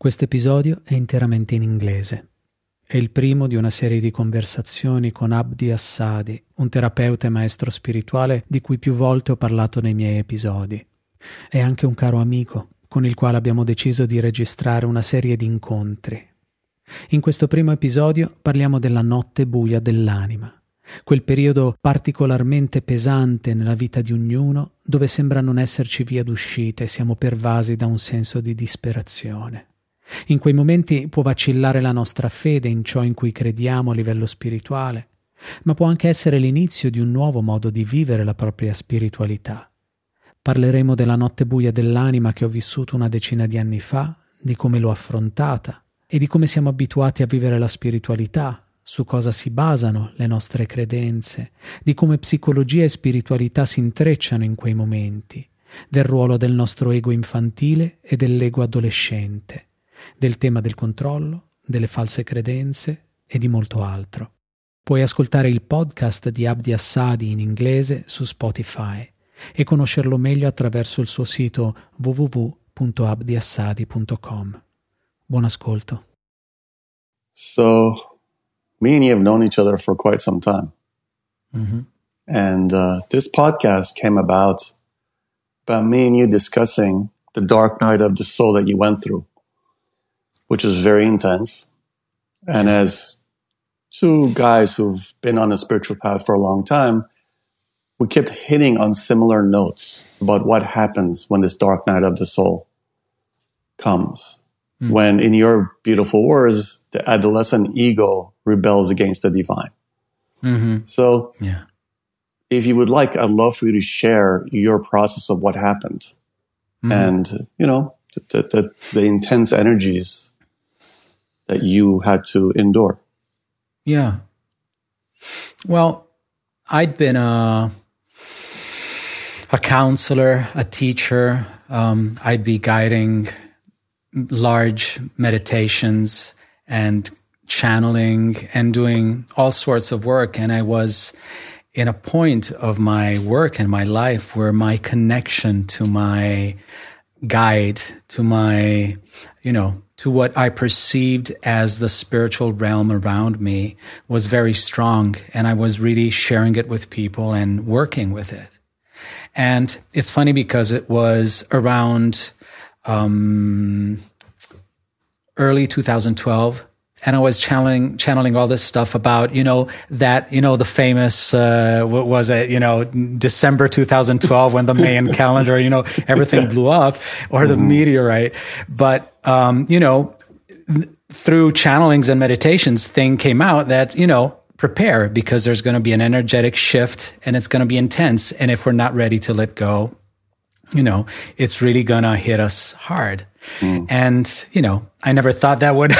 Questo episodio è interamente in inglese. È il primo di una serie di conversazioni con Abdi Assadi, un terapeuta e maestro spirituale di cui più volte ho parlato nei miei episodi. È anche un caro amico, con il quale abbiamo deciso di registrare una serie di incontri. In questo primo episodio parliamo della notte buia dell'anima, quel periodo particolarmente pesante nella vita di ognuno, dove sembra non esserci via d'uscita e siamo pervasi da un senso di disperazione. In quei momenti può vacillare la nostra fede in ciò in cui crediamo a livello spirituale, ma può anche essere l'inizio di un nuovo modo di vivere la propria spiritualità. Parleremo della notte buia dell'anima che ho vissuto una decina di anni fa, di come l'ho affrontata e di come siamo abituati a vivere la spiritualità, su cosa si basano le nostre credenze, di come psicologia e spiritualità si intrecciano in quei momenti, del ruolo del nostro ego infantile e dell'ego adolescente, del tema del controllo, delle false credenze e di molto altro. Puoi ascoltare il podcast di Abdi Assadi in inglese su Spotify e conoscerlo meglio attraverso il suo sito www.abdiassadi.com. Buon ascolto. So, me and you have known each other for quite some time. Mm-hmm. And this podcast came about me and you discussing the dark night of the soul that you went through, which was very intense. And as two guys who've been on a spiritual path for a long time, we kept hitting on similar notes about what happens when this dark night of the soul comes. Mm. When, in your beautiful words, the adolescent ego rebels against the divine. Mm-hmm. So, if you would like, I'd love for you to share your process of what happened. Mm-hmm. And, you know, the intense energies that you had to endure. Yeah. Well, I'd been a counselor, a teacher. I'd be guiding large meditations and channeling and doing all sorts of work. And I was in a point of my work and my life where my connection to my guide, to my, to what I perceived as the spiritual realm around me was very strong. And I was really sharing it with people and working with it. And it's funny because it was around early 2012, and I was channeling all this stuff about, the famous, what was it, December 2012 when the Mayan calendar, everything blew up, or the meteorite. But, through channelings and meditations, thing came out that, prepare, because there's going to be an energetic shift and it's going to be intense. And if we're not ready to let go, it's really going to hit us hard. Mm. And, I never thought that would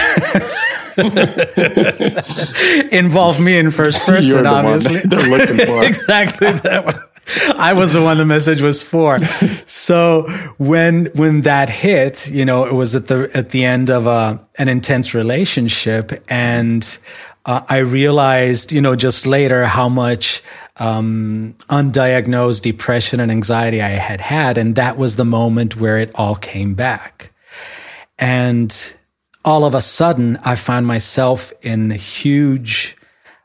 involve me in first person, You're the obviously. One they're looking for. Exactly. That one. I was the one the message was for. So when that hit, it was at the end of an intense relationship, and I realized, just later how much undiagnosed depression and anxiety I had. And that was the moment where it all came back. And all of a sudden, I found myself in huge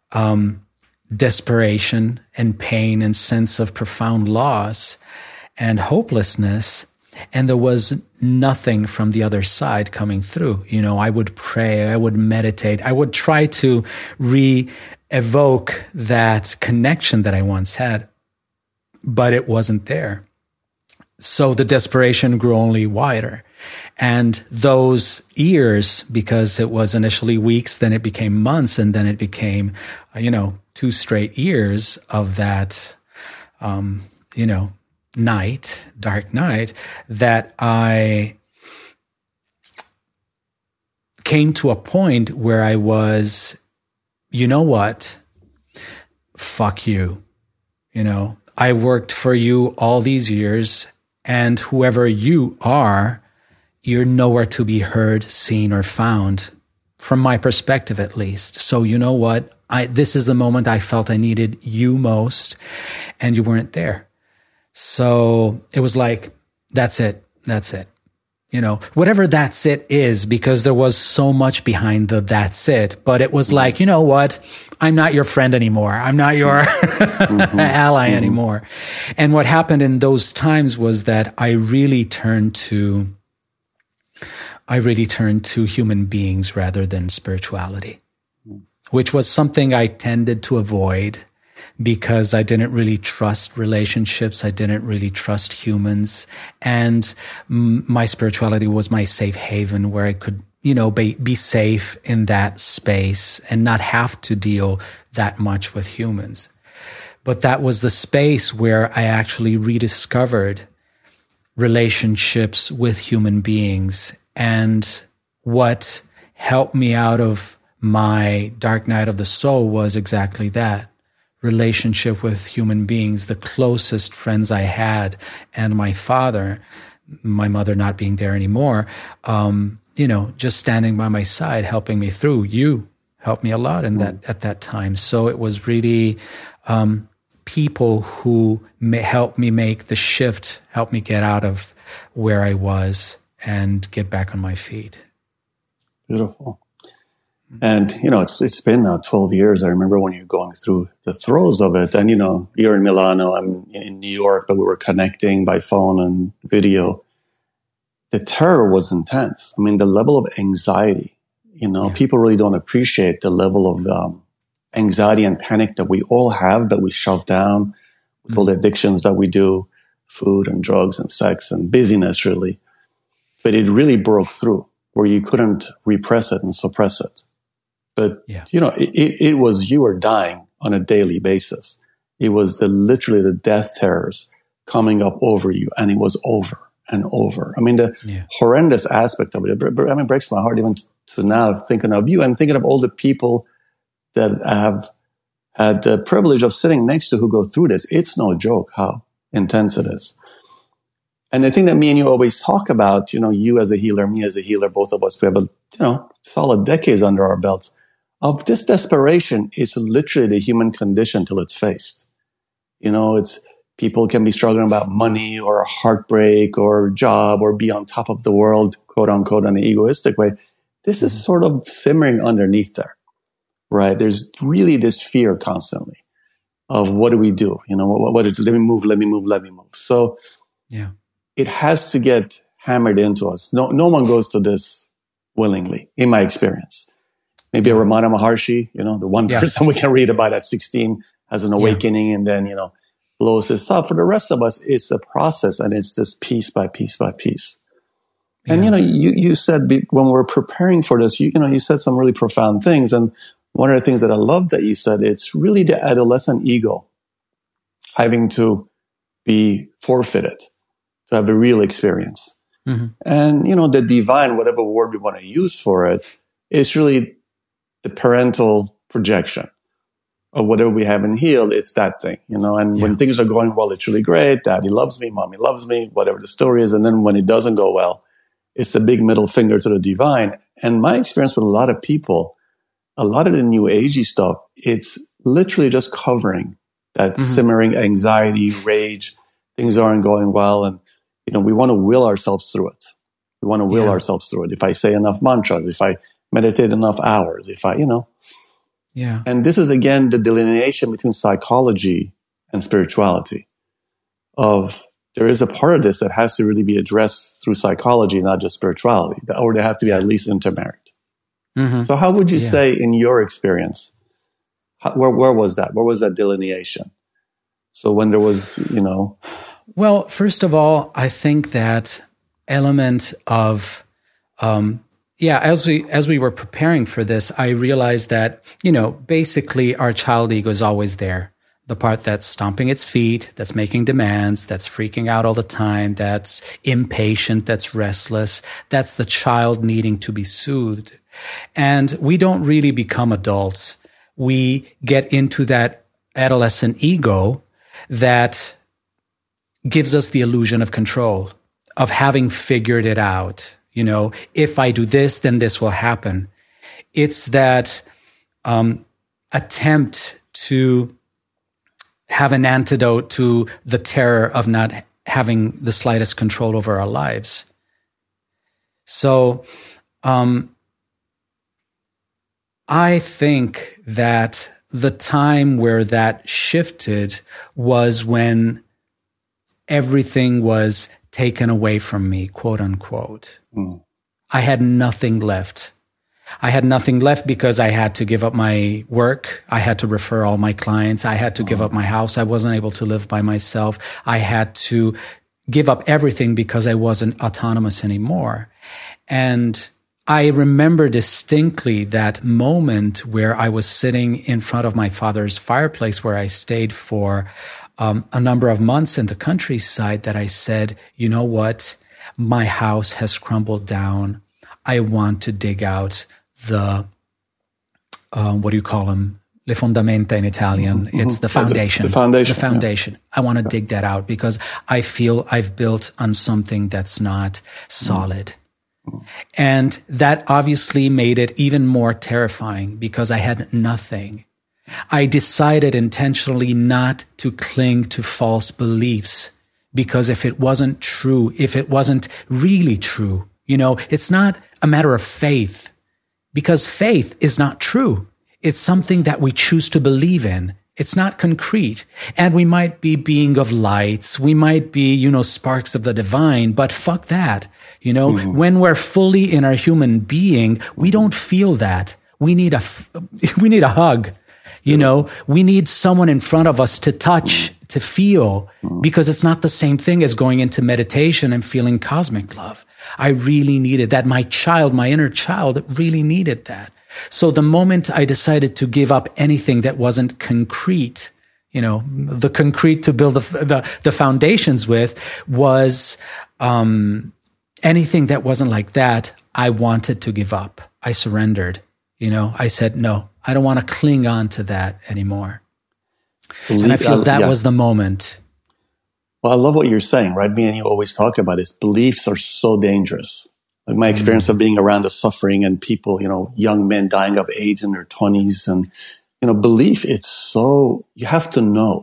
desperation and pain and sense of profound loss and hopelessness. And there was nothing from the other side coming through. I would pray, I would meditate, I would try to re-evoke that connection that I once had, but it wasn't there. So the desperation grew only wider. And those years, because it was initially weeks, then it became months, and then it became, 2 straight years of that, dark night, that I came to a point where I was, you know what? Fuck you. I worked for you all these years, and whoever you are, you're nowhere to be heard, seen, or found, from my perspective at least. So you know what? This is the moment I felt I needed you most, and you weren't there. So it was like, that's it. whatever that's it is, because there was so much behind the that's it. But it was like, you know what? I'm not your friend anymore. I'm not your ally anymore. And what happened in those times was that I really turned to human beings rather than spirituality, which was something I tended to avoid because I didn't really trust relationships. I didn't really trust humans. And my spirituality was my safe haven where I could, be safe in that space and not have to deal that much with humans. But that was the space where I actually rediscovered relationships with human beings. And what helped me out of my dark night of the soul was exactly that. Relationship with human beings, the closest friends I had, and my father, my mother not being there anymore, just standing by my side, helping me through. You helped me a lot at that time. So it was really people who helped me make the shift, helped me get out of where I was and get back on my feet. Beautiful. And, it's been now 12 years. I remember when you're going through the throes of it. And, you're in Milano, I'm in New York, but we were connecting by phone and video. The terror was intense. I mean, the level of anxiety, people really don't appreciate the level of anxiety and panic that we all have, that we shove down with all the addictions that we do, food and drugs and sex and busyness, really. But it really broke through where you couldn't repress it and suppress it. But, it was you were dying on a daily basis. It was literally the death terrors coming up over you, and it was over and over. I mean, the horrendous aspect of it, it breaks my heart even to now thinking of you and thinking of all the people that have had the privilege of sitting next to who go through this. It's no joke how intense it is. And the thing that me and you always talk about, you as a healer, me as a healer, both of us, we have solid decades under our belts. Of this desperation is literally the human condition till it's faced. It's people can be struggling about money or a heartbreak or job or be on top of the world, quote unquote, in an egoistic way. This is sort of simmering underneath there, right? There's really this fear constantly of what do we do? What is, let me move. So it has to get hammered into us. No one goes to this willingly, in my experience. Maybe a Ramana Maharshi, the one person we can read about at 16 has an awakening and then, blows this up. For the rest of us, it's a process and it's just piece by piece by piece. Yeah. And, you said when we were preparing for this, you said some really profound things. And one of the things that I love that you said, it's really the adolescent ego having to be forfeited to have a real experience. Mm-hmm. And, the divine, whatever word we want to use for it, is really the parental projection of whatever we haven't healed. It's that thing, and when things are going well, it's really great. Daddy loves me, mommy loves me, whatever the story is. And then when it doesn't go well, it's a big middle finger to the divine. And my experience with a lot of people, a lot of the new agey stuff, it's literally just covering that simmering anxiety, rage, things aren't going well. And, we want to will ourselves through it. We want to will ourselves through it. If I say enough mantras, if I meditate enough hours, if I, Yeah. And this is, again, the delineation between psychology and spirituality. There is a part of this that has to really be addressed through psychology, not just spirituality, or they have to be at least intermarried. Mm-hmm. So how would you say, in your experience, where was that? Where was that delineation? So when there was, Well, first of all, I think that element of... as we were preparing for this, I realized that, basically our child ego is always there. The part that's stomping its feet, that's making demands, that's freaking out all the time, that's impatient, that's restless, that's the child needing to be soothed. And we don't really become adults. We get into that adolescent ego that gives us the illusion of control, of having figured it out. If I do this, then this will happen. It's that attempt to have an antidote to the terror of not having the slightest control over our lives. So I think that the time where that shifted was when everything was taken away from me, quote unquote. I had nothing left. I had nothing left because I had to give up my work. I had to refer all my clients. I had to give up my house. I wasn't able to live by myself. I had to give up everything because I wasn't autonomous anymore. And I remember distinctly that moment where I was sitting in front of my father's fireplace where I stayed for a number of months in the countryside, that I said, you know what? My house has crumbled down. I want to dig out the, what do you call them? Le fondamenta in Italian. Mm-hmm. It's the foundation. The foundation. The foundation. Yeah. I want to dig that out because I feel I've built on something that's not solid. Mm-hmm. And that obviously made it even more terrifying because I had nothing. I decided intentionally not to cling to false beliefs because if it wasn't true, if it wasn't really true, it's not a matter of faith because faith is not true. It's something that we choose to believe in. It's not concrete. And we might be being of lights. We might be, sparks of the divine, but fuck that. Mm-hmm. When we're fully in our human being, we don't feel that. We need a hug. We need someone in front of us to touch, to feel, because it's not the same thing as going into meditation and feeling cosmic love. I really needed that. My inner child really needed that. So the moment I decided to give up anything that wasn't concrete, the concrete to build the foundations with was anything that wasn't like that, I wanted to give up. I surrendered. I said, no, I don't want to cling on to that anymore. And I feel that was the moment. Well, I love what you're saying, right? Me and you always talk about this. Beliefs are so dangerous. Like my experience of being around the suffering and people, young men dying of AIDS in their 20s. And, belief, you have to know.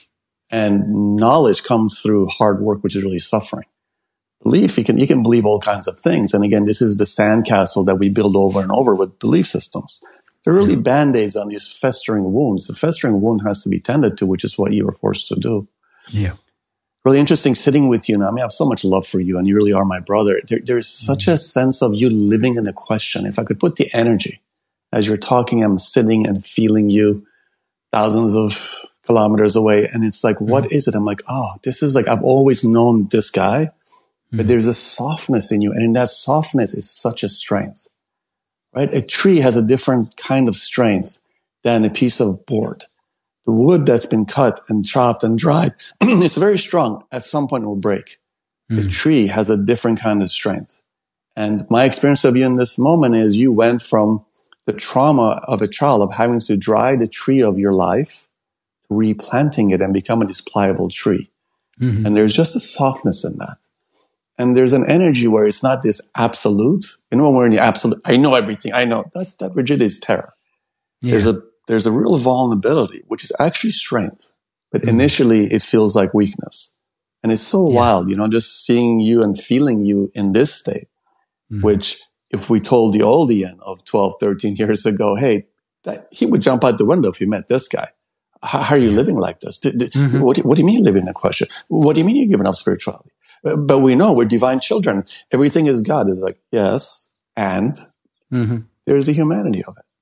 And knowledge comes through hard work, which is really suffering. Belief, you can believe all kinds of things. And again, this is the sandcastle that we build over and over with belief systems. They're really Band-Aids on these festering wounds. The festering wound has to be tended to, which is what you were forced to do. Yeah. Really interesting sitting with you now. I have so much love for you, and you really are my brother. There's such a sense of you living in the question. If I could put the energy, as you're talking, I'm sitting and feeling you thousands of kilometers away. And it's like, what is it? I'm like, this is like, I've always known this guy. But there's a softness in you. And in that softness is such a strength, right? A tree has a different kind of strength than a piece of board. The wood that's been cut and chopped and dried, it's very strong. At some point it will break. The tree has a different kind of strength. And my experience of you in this moment is you went from the trauma of a child of having to dry the tree of your life to replanting it and becoming this pliable tree. Mm-hmm. And there's just a softness in that. And there's an energy where it's not this absolute. When we're in the absolute, I know everything. I know that rigidity is terror. Yeah. There's a real vulnerability, which is actually strength. But initially it feels like weakness. And it's so wild, just seeing you and feeling you in this state, which if we told the old Ian of 12, 13 years ago, hey, he would jump out the window if he met this guy. How are you living like this? What do you mean living in a question? What do you mean you're giving up spirituality? But we know we're divine children. Everything is God. It's like, yes, and there's the humanity of it.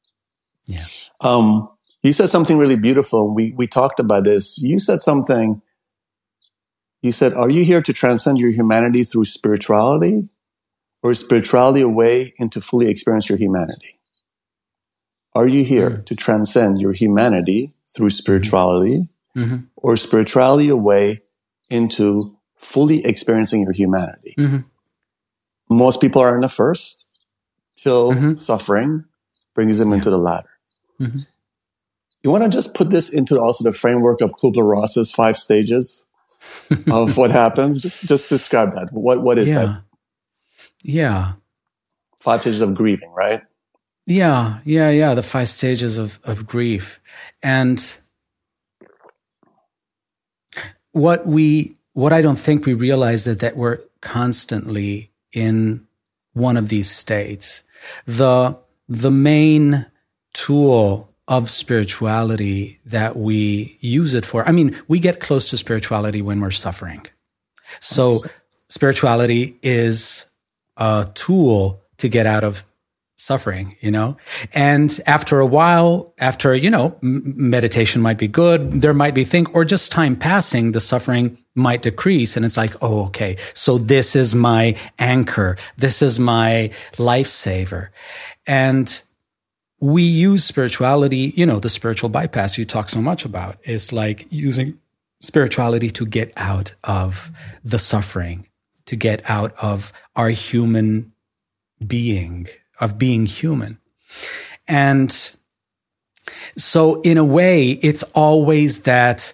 Yeah. You said something really beautiful. We talked about this. You said something. You said, are you here to transcend your humanity through spirituality, or is spirituality a way into fully experience your humanity? Are you here to transcend your humanity through spirituality, or is spirituality a way into fully experiencing your humanity? Most people are in the first till suffering brings them into the latter. You want to just put this into also the framework of Kubler-Ross's 5 stages of what happens? Just describe that. What is that? Yeah. 5 stages of grieving, right? Yeah. The 5 stages of grief. And what I don't think we realize that we're constantly in one of these states. The main tool of spirituality that we use it for, I mean, we get close to spirituality when we're suffering. So spirituality is a tool to get out of suffering, and after a while, after, meditation might be good, there might be or just time passing, the suffering might decrease. And it's like, oh, okay, so this is my anchor. This is my lifesaver. And we use spirituality, the spiritual bypass you talk so much about is like using spirituality to get out of the suffering, to get out of our human being, of being human. And so in a way, it's always that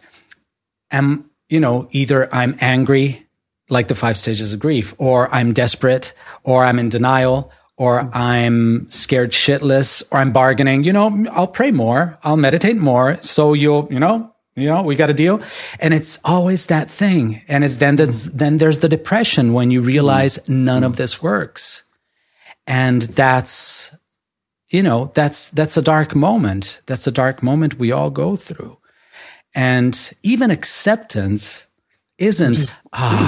either I'm angry, like the 5 stages of grief, or I'm desperate, or I'm in denial, or I'm scared shitless, or I'm bargaining, I'll pray more, I'll meditate more. So we got a deal. And it's always that thing. And it's then there's the depression when you realize none of this works. And that's a dark moment. That's a dark moment we all go through. And even acceptance isn't,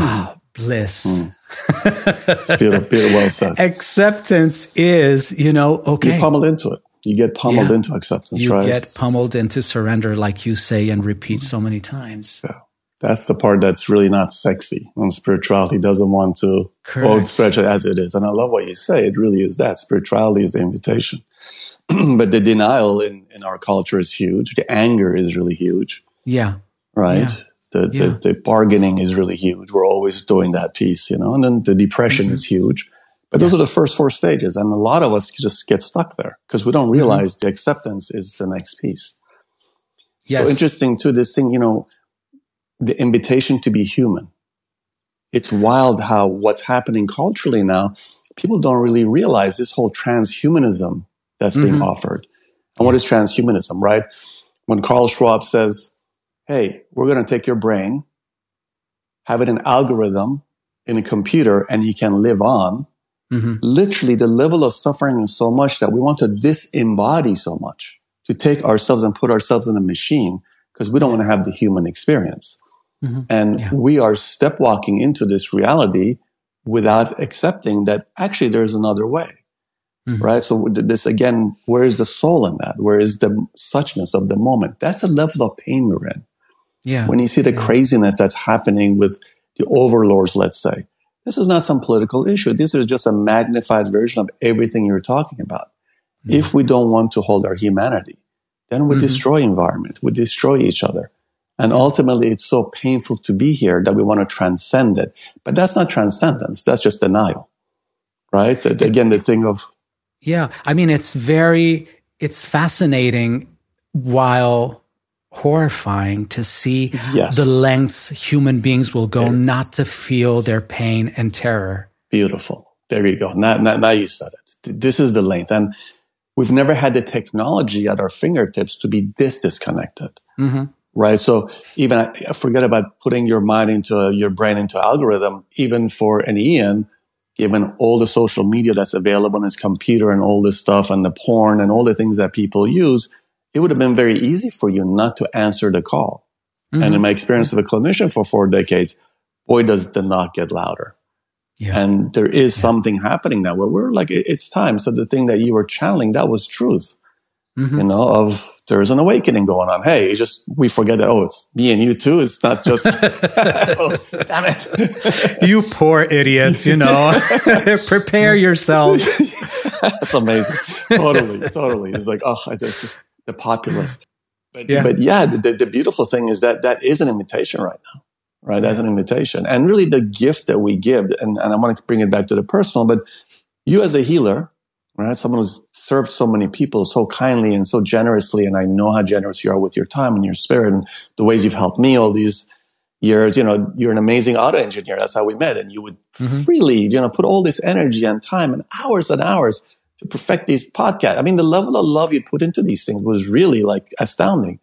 bliss. It's beautiful, well said. Acceptance is, okay. You pummel into it. You get pummeled into acceptance, right? You get pummeled into surrender, like you say and repeat so many times. Yeah. That's the part that's really not sexy. And spirituality doesn't want to stretch it as it is. And I love what you say. It really is that. Spirituality is the invitation. But the denial in our culture is huge. The anger is really huge. Yeah. Right? Yeah. The bargaining is really huge. We're always doing that piece, and then the depression is huge. But those are the first 4 stages. And a lot of us just get stuck there because we don't realize the acceptance is the next piece. Yes. So interesting too, this thing, the invitation to be human. It's wild how what's happening culturally now, people don't really realize this whole transhumanism that's being offered. And what is transhumanism, right? When Carl Schwab says, hey, we're going to take your brain, have it an algorithm in a computer, and you can live on. Literally, the level of suffering is so much that we want to disembody so much, to take ourselves and put ourselves in a machine because we don't want to have the human experience. And we are step walking into this reality without accepting that actually there's another way. Right? So this again, where is the soul in that? Where is the suchness of the moment? That's a level of pain we're in. Yeah. When you see the craziness that's happening with the overlords, let's say, this is not some political issue. This is just a magnified version of everything you're talking about. If we don't want to hold our humanity, then we destroy environment. We destroy each other. And ultimately, it's so painful to be here that we want to transcend it. But that's not transcendence. That's just denial. Right? Again, the thing of... Yeah. I mean, it's fascinating while horrifying to see the lengths human beings will go not to feel their pain and terror. Beautiful. There you go. Now you said it. This is the length. And we've never had the technology at our fingertips to be this disconnected. Right? So even I forget about putting your brain into algorithm, even for an Ian, given all the social media that's available on his computer and all this stuff and the porn and all the things that people use, it would have been very easy for you not to answer the call. And in my experience of a clinician for 4 decades, boy, does the knock get louder. Yeah. And there is something happening now where we're like, it's time. So the thing that you were channeling, that was truth. Of there's an awakening going on. Hey, it's just, we forget that, it's me and you too. It's not just, damn it. You poor idiots, prepare yourselves. That's amazing. Totally. It's like, the populace. But the beautiful thing is that is an invitation right now, right? That's an invitation. And really the gift that we give, and I want to bring it back to the personal, but you as a healer, right? Someone who's served so many people so kindly and so generously, and I know how generous you are with your time and your spirit and the ways you've helped me all these years. You're an amazing auto engineer. That's how we met. And you would freely, put all this energy and time and hours to perfect these podcasts. I mean, the level of love you put into these things was really like astounding.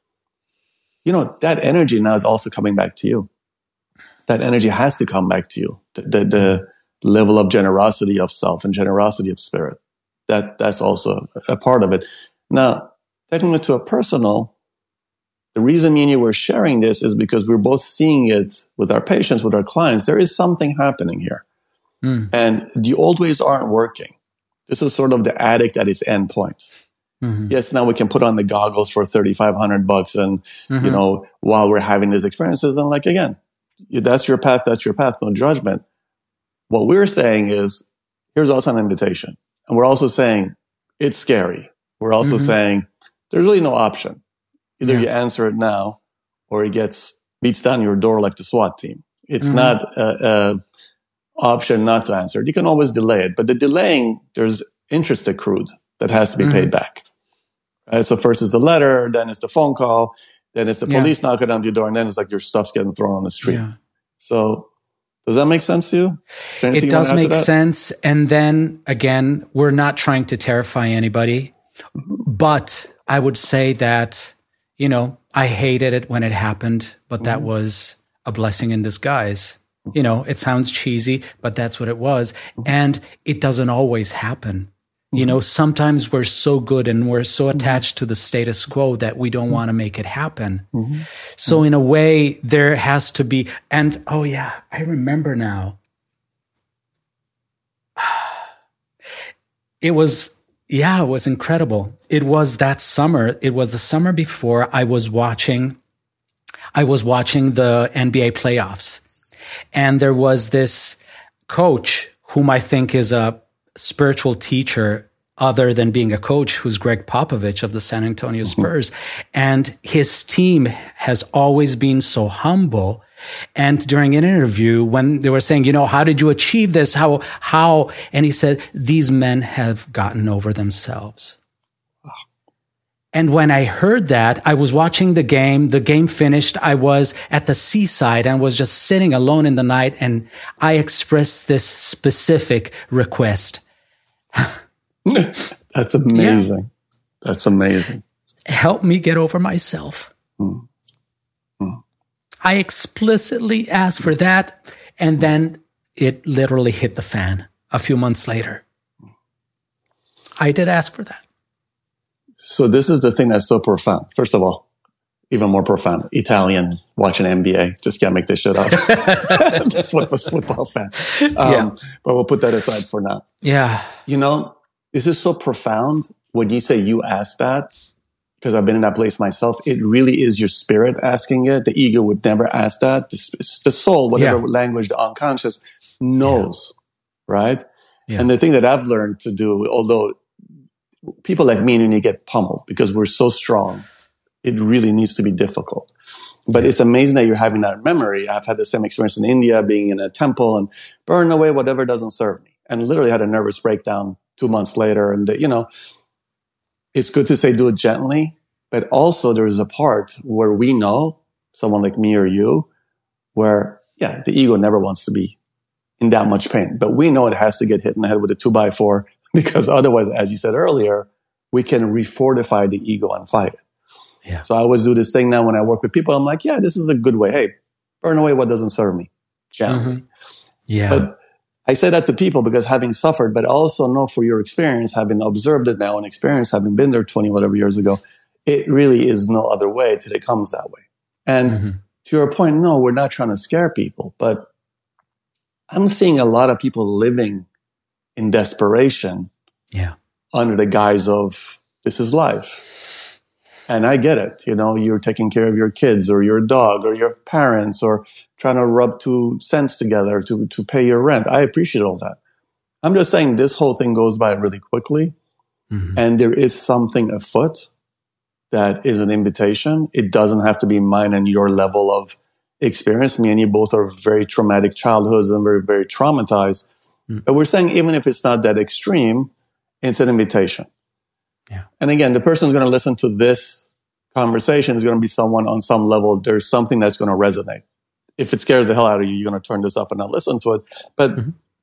That energy now is also coming back to you. That energy has to come back to you. The level of generosity of self and generosity of spirit. That's also a part of it. Now, taking it to a personal, the reason me and you were sharing this is because we're both seeing it with our patients, with our clients. There is something happening here. And the old ways aren't working. This is sort of the addict at its end point. Yes, now we can put on the goggles for $3,500 and, you know, while we're having these experiences. And like, again, that's your path, no judgment. What we're saying is, here's also an invitation. And we're also saying, it's scary. We're also saying, there's really no option. Either you answer it now or it beats down your door like the SWAT team. It's not a option not to answer it. You can always delay it, but the delaying, there's interest accrued that has to be paid back. Right? So first is the letter, then it's the phone call, then it's the police knocking on your door, and then it's like your stuff's getting thrown on the street. So does that make sense to you? It does make sense. And then again, we're not trying to terrify anybody, but I would say that, you know, I hated it when it happened, but that was a blessing in disguise. You know, it sounds cheesy, but that's what it was. And it doesn't always happen. You know, sometimes we're so good and we're so attached to the status quo that we don't want to make it happen. So in a way, there has to be, and oh yeah, I remember now. It was incredible. It was that summer. It was the summer before I was watching the NBA playoffs. And there was this coach whom I think is a spiritual teacher other than being a coach, who's Greg Popovich of the San Antonio Spurs. And his team has always been so humble. And during an interview, when they were saying, you know, how did you achieve this? How? And he said, these men have gotten over themselves. And when I heard that, I was watching the game finished. I was at the seaside and was just sitting alone in the night. And I expressed this specific request. That's amazing. Yeah. That's amazing. Help me get over myself. I explicitly asked for that. And then it literally hit the fan a few months later. I did ask for that. So this is the thing that's so profound. First of all, even more profound. Italian watching NBA. Just can't make this shit up. Football fan. But we'll put that aside for now. Yeah. You know, this is so profound when you say you asked that, because I've been in that place myself. It really is your spirit asking it. The ego would never ask that. The soul, whatever language, the unconscious knows, right? Yeah. And the thing that I've learned to do, although people like me and you get pummeled because we're so strong, it really needs to be difficult. But it's amazing that you're having that memory. I've had the same experience in India, being in a temple and burning away whatever doesn't serve me. And literally had a nervous breakdown 2 months later. And, you know, it's good to say do it gently. But also there's a part where we know, someone like me or you, where, the ego never wants to be in that much pain. But we know it has to get hit in the head with a 2x4. Because otherwise, as you said earlier, we can refortify the ego and fight it. Yeah. So I always do this thing now when I work with people. I'm like, this is a good way. Hey, burn away what doesn't serve me. Gently. Yeah. But I say that to people because having suffered, but also know for your experience, having observed it now and experience, having been there 20 whatever years ago, it really is no other way till it comes that way. And to your point, no, we're not trying to scare people, but I'm seeing a lot of people living in desperation, under the guise of this is life. And I get it. You know, you're taking care of your kids or your dog or your parents or trying to rub 2 cents together to pay your rent. I appreciate all that. I'm just saying this whole thing goes by really quickly. And there is something afoot that is an invitation. It doesn't have to be mine and your level of experience. Me and you both are very traumatic childhoods and very, very traumatized. But we're saying even if it's not that extreme, it's an invitation. Yeah. And again, the person who's going to listen to this conversation is going to be someone on some level. There's something that's going to resonate. If it scares the hell out of you, you're going to turn this up and not listen to it. But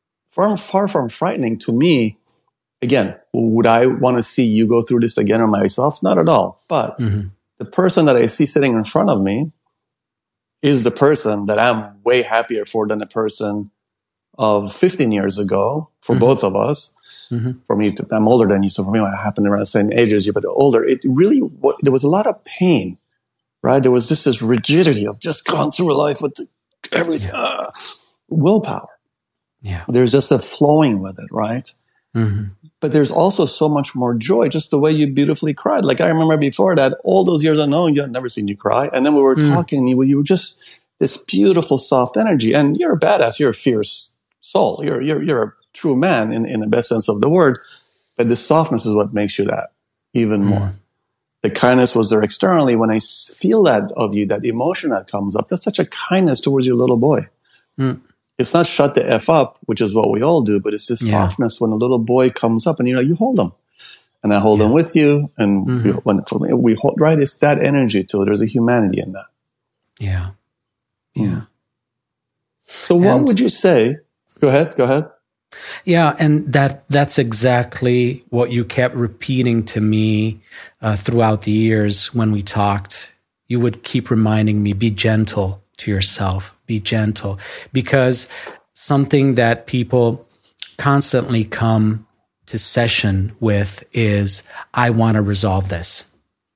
far from frightening to me, again, would I want to see you go through this again or myself? Not at all. But the person that I see sitting in front of me is the person that I'm way happier for than the person of 15 years ago for both of us. For me, I'm older than you, so for me, it happened around the same age as you, but older. It really, there was a lot of pain, right? There was just this rigidity of just going through life with everything, willpower. Yeah. There's just a flowing with it, right? But there's also so much more joy, just the way you beautifully cried. Like I remember before that, all those years I know you, I'd never seen you cry. And then we were talking, you were just this beautiful, soft energy. And you're a badass. You're a fierce soul. You're a true man in the best sense of the word. But the softness is what makes you that even more. The kindness was there externally. When I feel that of you, that emotion that comes up, that's such a kindness towards your little boy. It's not shut the F up, which is what we all do, but it's this softness when a little boy comes up and you hold him. And I hold him with you. And we hold, right? It's that energy too. There's a humanity in that. Yeah. Yeah. So what would you say? Go ahead. Yeah, and that's exactly what you kept repeating to me throughout the years when we talked. You would keep reminding me, be gentle to yourself, be gentle. Because something that people constantly come to session with is, I want to resolve this.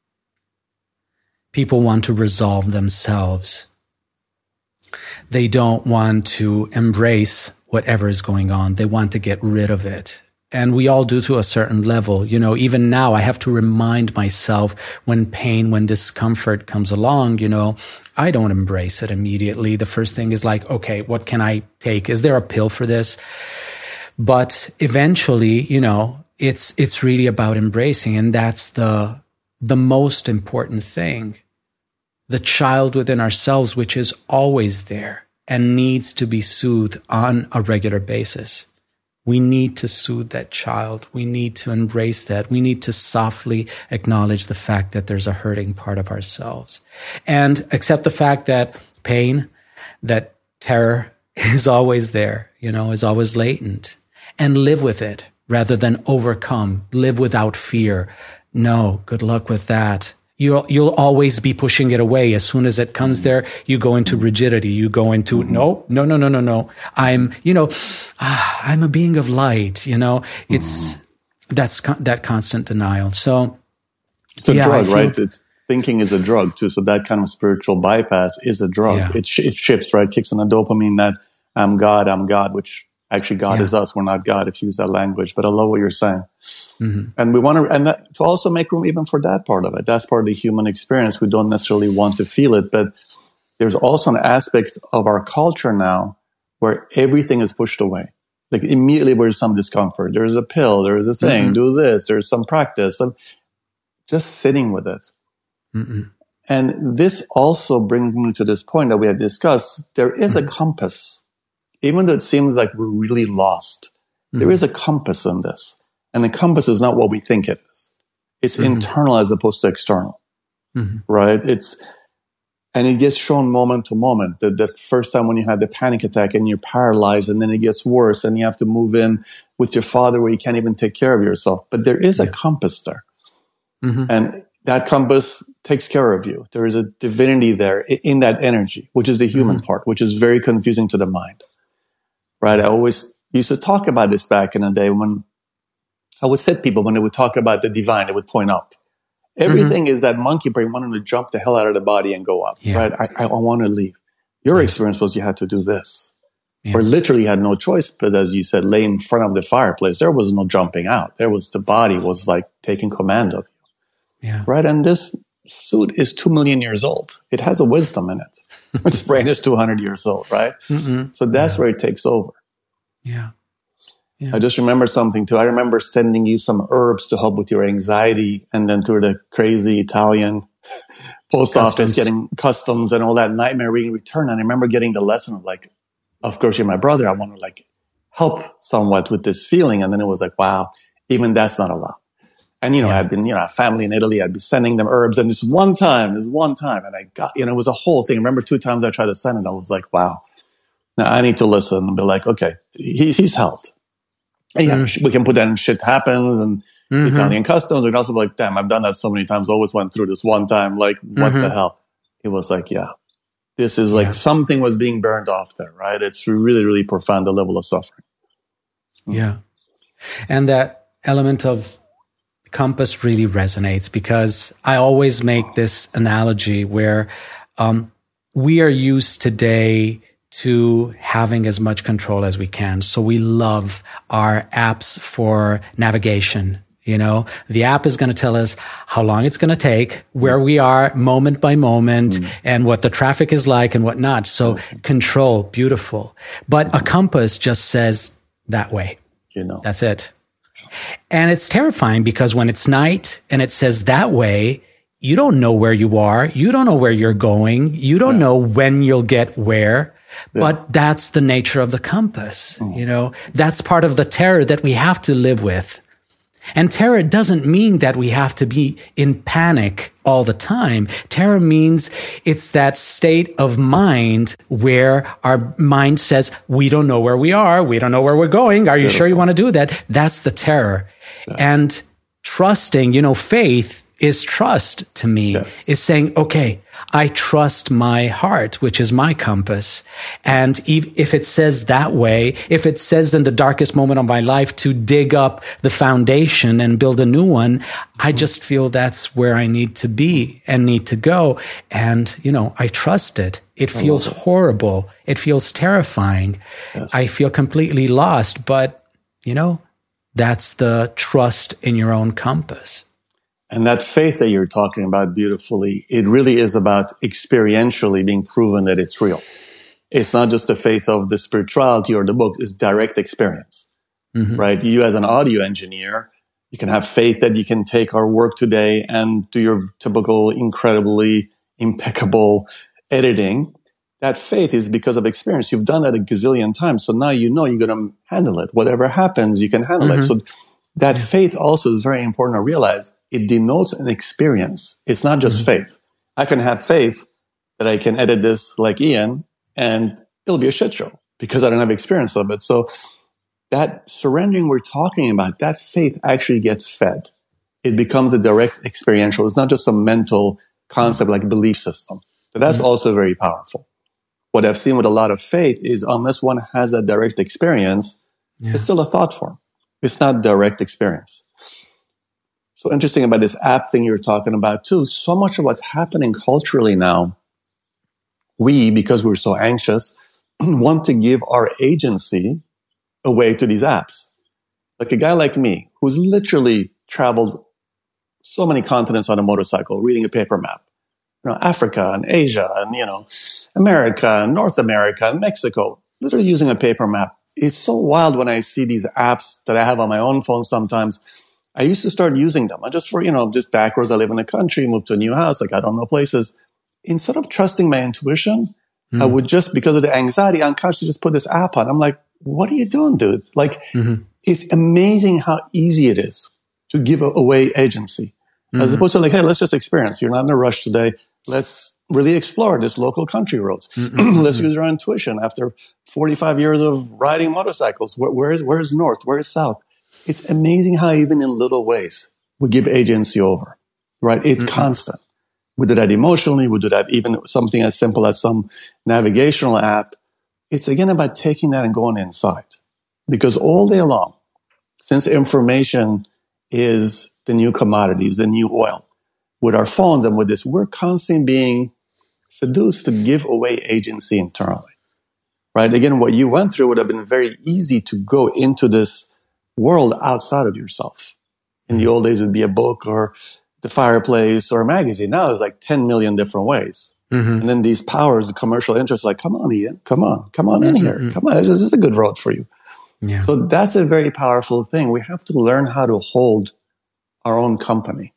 People want to resolve themselves. They don't want to embrace whatever is going on. They want to get rid of it. And we all do to a certain level. Even now I have to remind myself when pain, when discomfort comes along, I don't embrace it immediately. The first thing is like, okay, what can I take? Is there a pill for this? But eventually, it's really about embracing. And that's the most important thing. The child within ourselves, which is always there and needs to be soothed on a regular basis. We need to soothe that child. We need to embrace that. We need to softly acknowledge the fact that there's a hurting part of ourselves and accept the fact that pain, that terror is always there, is always latent, and live with it rather than overcome, live without fear. No, good luck with that. You'll always be pushing it away. As soon as it comes there, you go into rigidity. You go into, no. I'm a being of light, It's, that constant denial. So it's a drug, right? Thinking is a drug too. So that kind of spiritual bypass is a drug. Yeah. It shifts, right? Kicks on a dopamine that I'm God, which actually God is us. We're not God if you use that language, but I love what you're saying. And we want to also make room even for that part of it. That's part of the human experience. We don't necessarily want to feel it, but there's also an aspect of our culture now where everything is pushed away. Like immediately there's some discomfort. There's a pill. There's a thing. Do this. There's some practice. Just sitting with it. And this also brings me to this point that we had discussed. There is a compass. Even though it seems like we're really lost, there is a compass in this. And the compass is not what we think it is. It's internal as opposed to external, right? And it gets shown moment to moment. The first time when you had the panic attack and you're paralyzed, and then it gets worse and you have to move in with your father where you can't even take care of yourself. But there is a compass there. And that compass takes care of you. There is a divinity there in that energy, which is the human part, which is very confusing to the mind. Right? I always used to talk about this back in the day when I would sit people, when they would talk about the divine, they would point up. Everything is that monkey brain wanting to jump the hell out of the body and go up. Right? I want to leave. Your experience was you had to do this. Or literally you had no choice because, as you said, lay in front of the fireplace. There was no jumping out. The body was like taking command of you. Right? And this suit is 2 million years old. It has a wisdom in it. Its brain is 200 years old, right? So that's where it takes over. I just remember something too. I remember sending you some herbs to help with your anxiety, and then through the crazy Italian post office, getting customs and all that nightmare reading return. And I remember getting the lesson of like, of course, you're my brother. I want to like help somewhat with this feeling. And then it was like, wow, even that's not allowed. And, I'd been, family in Italy, I'd be sending them herbs. And this one time, and I got, it was a whole thing. I remember 2 times I tried to send it. I was like, wow, now I need to listen and be like, okay, he's helped. And we can put that in shit happens and Italian customs. We can also be like, damn, I've done that so many times. Always went through this one time. Like, what the hell? It was like, This is like something was being burned off there, right? It's really, really profound, the level of suffering. Yeah. And that element of compass really resonates, because I always make this analogy where we are used today to having as much control as we can. So we love our apps for navigation. You know, the app is going to tell us how long it's going to take, where we are moment by moment, and what the traffic is like and whatnot. So control, beautiful. But a compass just says that way. You know, that's it. And it's terrifying, because when it's night and it says that way, you don't know where you are. You don't know where you're going. You don't know when you'll get where. But that's the nature of the compass. You know, that's part of the terror that we have to live with. And terror doesn't mean that we have to be in panic all the time. Terror means it's that state of mind where our mind says, we don't know where we are. We don't know where we're going. Are you sure you want to do that? That's the terror. Yes. And trusting, you know, faith is trust to me, is saying, okay, I trust my heart, which is my compass. And if it says that way, if it says in the darkest moment of my life to dig up the foundation and build a new one, I just feel that's where I need to be and need to go. And, you know, I trust it. It feels horrible. It feels terrifying. I feel completely lost, but, you know, that's the trust in your own compass. And that faith that you're talking about beautifully, it really is about experientially being proven that it's real. It's not just the faith of the spirituality or the book, it's direct experience, right? You as an audio engineer, you can have faith that you can take our work today and do your typical, incredibly impeccable editing. That faith is because of experience. You've done that a gazillion times. So now you know you're going to handle it. Whatever happens, you can handle it. So that faith also is very important to realize. It denotes an experience. It's not just faith. I can have faith that I can edit this like Ian and it'll be a shit show because I don't have experience of it. So that surrendering we're talking about, that faith actually gets fed. It becomes a direct experiential. It's not just a mental concept like a belief system. But that's also very powerful. What I've seen with a lot of faith is unless one has that direct experience, it's still a thought form. It's not direct experience. So interesting about this app thing you're talking about too. So much of what's happening culturally now, we, because we're so anxious, want to give our agency away to these apps. Like a guy like me, who's literally traveled so many continents on a motorcycle, reading a paper map. You know, Africa and Asia and, you know, America and North America and Mexico, literally using a paper map. It's so wild when I see these apps that I have on my own phone sometimes. I used to start using them. I just for, you know, just backwards. I live in a country, moved to a new house. Like I don't know places. Instead of trusting my intuition, I would just, because of the anxiety, unconsciously just put this app on. I'm like, what are you doing, dude? Like, it's amazing how easy it is to give away agency. As opposed to like, hey, let's just experience. You're not in a rush today. Let's really explore this local country roads. Let's use our intuition. After 45 years of riding motorcycles, where's north? Where's south? It's amazing how even in little ways we give agency over, right? It's constant. We do that emotionally. We do that even something as simple as some navigational app. It's again about taking that and going inside. Because all day long, since information is the new commodities, the new oil, with our phones and with this, we're constantly being seduced to give away agency internally, right? Again, what you went through would have been very easy to go into this world outside of yourself. In the old days, it would be a book or the fireplace or a magazine. Now it's like 10 million different ways. And then these powers, the commercial interests, like, come on, Ian, come on in here. Come on, this is a good road for you. Yeah. So that's a very powerful thing. We have to learn how to hold our own company.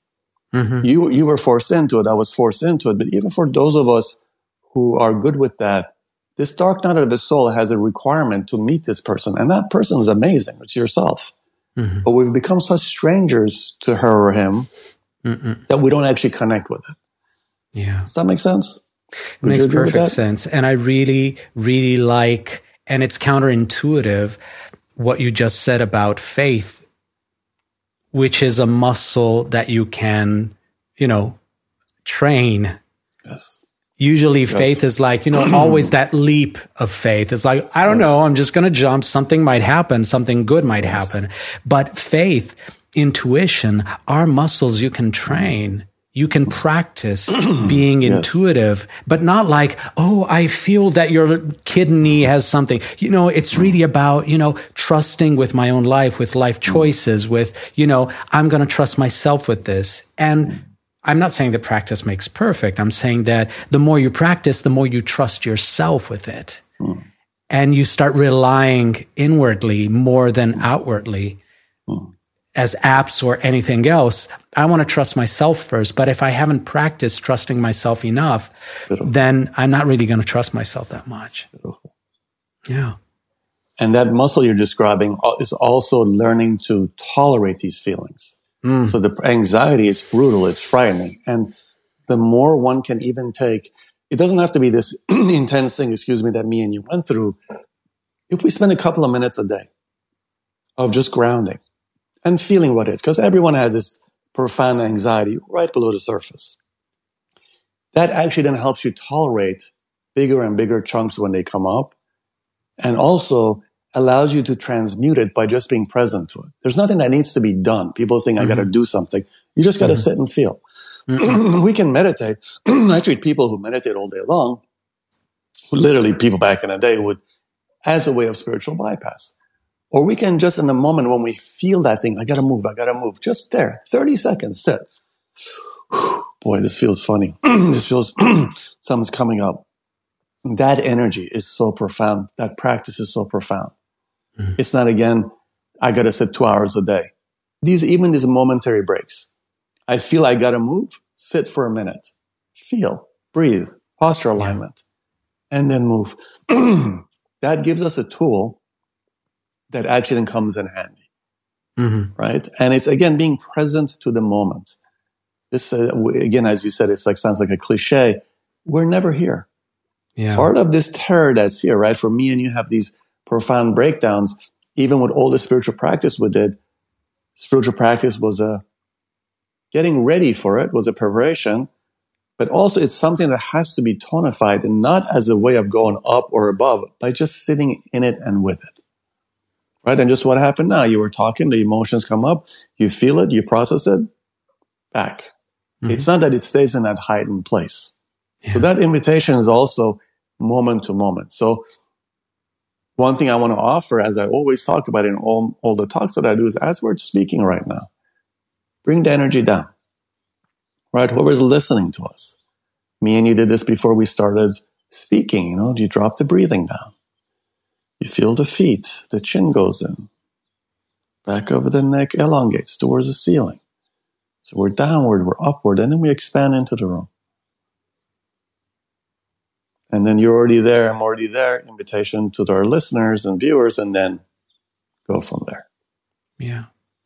You were forced into it. I was forced into it. But even for those of us who are good with that, this dark night of the soul has a requirement to meet this person. And that person is amazing. It's yourself. But we've become such strangers to her or him that we don't actually connect with it. Yeah. Does that make sense? It makes perfect sense. And I really, really like, and it's counterintuitive, what you just said about faith, which is a muscle that you can, you know, train. Yes. Usually faith is like, always that leap of faith. It's like, I don't know, I'm just going to jump. Something might happen. Something good might happen. But faith, intuition, are muscles you can train. You can practice being intuitive, but not like, oh, I feel that your kidney has something. It's really about, trusting with my own life, with life choices, with, I'm going to trust myself with this. And I'm not saying that practice makes perfect. I'm saying that the more you practice, the more you trust yourself with it. And you start relying inwardly more than outwardly. As apps or anything else, I want to trust myself first. But if I haven't practiced trusting myself enough, then I'm not really going to trust myself that much. Yeah. And that muscle you're describing is also learning to tolerate these feelings. So the anxiety is brutal. It's frightening. And the more one can even take, it doesn't have to be this intense thing, that me and you went through. If we spend a couple of minutes a day of just grounding and feeling what it is, because everyone has this profound anxiety right below the surface. That actually then helps you tolerate bigger and bigger chunks when they come up, and also allows you to transmute it by just being present to it. There's nothing that needs to be done. People think I got to do something. You just got to sit and feel. We can meditate. I treat people who meditate all day long, literally people back in the day would, as a way of spiritual bypass. Or we can just in the moment when we feel that thing, I got to move, just there, 30 seconds, sit. Boy, this feels funny. This feels, something's coming up. That energy is so profound. That practice is so profound. It's not, again, I got to sit 2 hours a day. Even these momentary breaks. I feel I got to move, sit for a minute, feel, breathe, posture alignment, and then move. That gives us a tool that actually then comes in handy, right? And it's, again, being present to the moment. This, again, as you said, it's like, sounds like a cliche. We're never here. Yeah. Part of this terror that's here, right? For me and you have these profound breakdowns, even with all the spiritual practice we did. Spiritual practice was getting ready for it, was a preparation, but also it's something that has to be tonified, and not as a way of going up or above, by just sitting in it and with it. Right? And just what happened now, you were talking, the emotions come up, you feel it, you process it, back. It's not that it stays in that heightened place. Yeah. So that invitation is also moment to moment. So one thing I want to offer, as I always talk about in all the talks that I do, is as we're speaking right now, bring the energy down. Right? Whoever's listening to us. Me and you did this before we started speaking. You drop the breathing down. You feel the feet, the chin goes in. Back over the neck elongates towards the ceiling. So we're downward, we're upward, and then we expand into the room. And then you're already there, I'm already there. Invitation to our listeners and viewers, and then go from there. Yeah.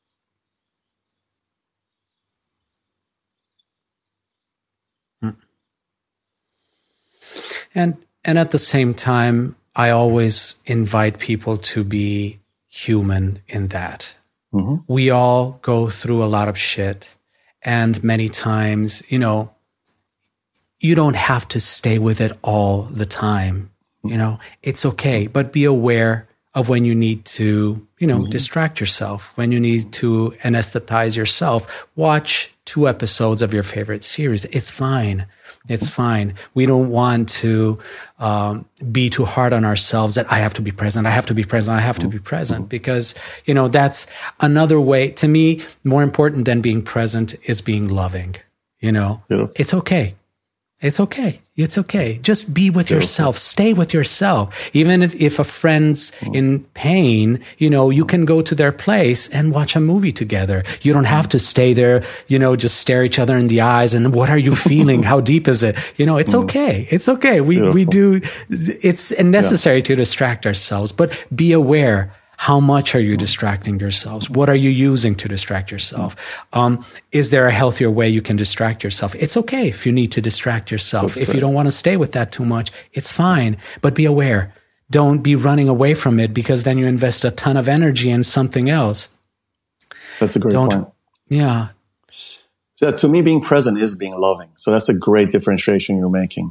And at the same time, I always invite people to be human in that. We all go through a lot of shit. And many times, you don't have to stay with it all the time. It's okay, but be aware of when you need to, distract yourself, when you need to anesthetize yourself. Watch 2 episodes of your favorite series. It's fine. It's fine. We don't want to be too hard on ourselves that I have to be present. I have to be present. I have to be present, because, that's another way. To me, more important than being present is being loving. It's okay. It's okay. It's okay. Just be with yourself. Stay with yourself. Even if a friend's in pain, you can go to their place and watch a movie together. You don't have to stay there, just stare each other in the eyes. And what are you feeling? How deep is it? It's okay. It's okay. We do. It's necessary to distract ourselves, but be aware. How much are you distracting yourselves? What are you using to distract yourself? Is there a healthier way you can distract yourself? It's okay if you need to distract yourself. If you don't want to stay with that too much, it's fine. But be aware. Don't be running away from it, because then you invest a ton of energy in something else. That's a great point. Yeah. So to me, being present is being loving. So that's a great differentiation you're making.